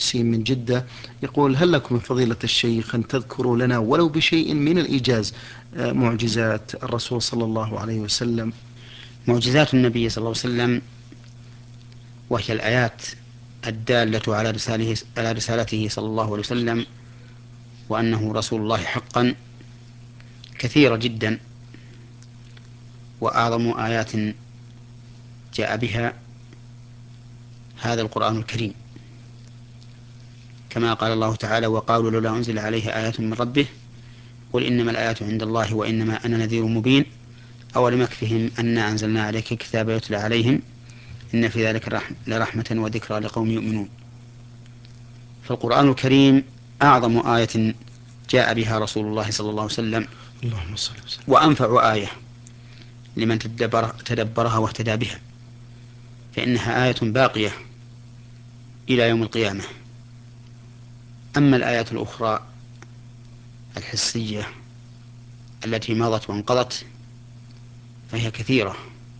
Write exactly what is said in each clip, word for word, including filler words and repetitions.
ياسين من جدة، يقول: هل لكم من فضيلة الشيخ أن تذكروا لنا ولو بشيء من الإيجاز معجزات الرسول صلى الله عليه وسلم؟ معجزات النبي صلى الله عليه وسلم وهي الآيات الدالة على رساله على رسالته صلى الله عليه وسلم وأنه رسول الله حقا كثيرة جدا، وأعظم آيات جاء بها هذا القرآن الكريم، كما قال الله تعالى: وقالوا لولا أنزل عليه آيات من ربه قل إنما الآيات عند الله وإنما أنا نذير مبين أولم يكفهم أنا أنزلنا عليك الكتاب يتلى عليهم إن في ذلك لرحمة وذكرى لقوم يؤمنون. فالقرآن الكريم أعظم آية جاء بها رسول الله صلى الله عليه وسلم، اللهم صل وسلم. وأنفع آية لمن تدبر تدبرها واهتدى بها، فإنها آية باقية إلى يوم القيامة. أما الآيات الأخرى الحسية التي مضت وانقضت فهي كثيرة،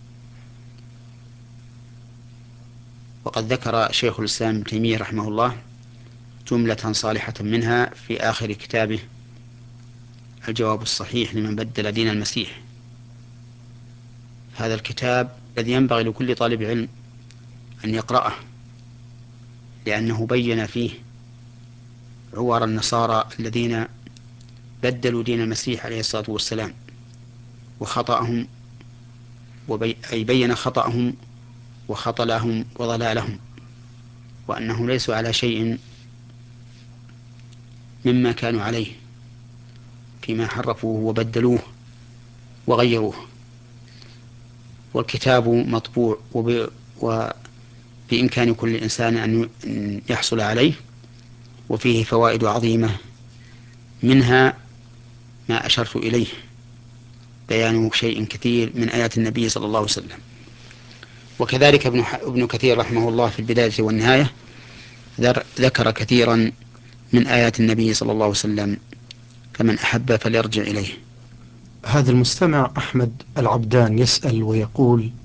وقد ذكر شيخ الإسلام ابن تيمية رحمه الله جملة صالحة منها في آخر كتابه الجواب الصحيح لمن بدل دين المسيح. هذا الكتاب الذي ينبغي لكل طالب علم أن يقرأه، لأنه بين فيه عوار النصارى الذين بدلوا دين المسيح عليه الصلاة والسلام وخطأهم، وبي... أي بين خطأهم وخطلهم وضلالهم، وأنهم ليسوا على شيء مما كانوا عليه فيما حرفوه وبدلوه وغيروه. والكتاب مطبوع وب... وبإمكان كل إنسان أن يحصل عليه، وفيه فوائد عظيمة، منها ما أشرت إليه بيان شيء كثير من آيات النبي صلى الله عليه وسلم. وكذلك ابن, ابن كثير رحمه الله في البداية والنهاية ذكر كثيرا من آيات النبي صلى الله عليه وسلم، فمن أحب فليرجع إليه. هذا المستمع أحمد العبدان يسأل ويقول: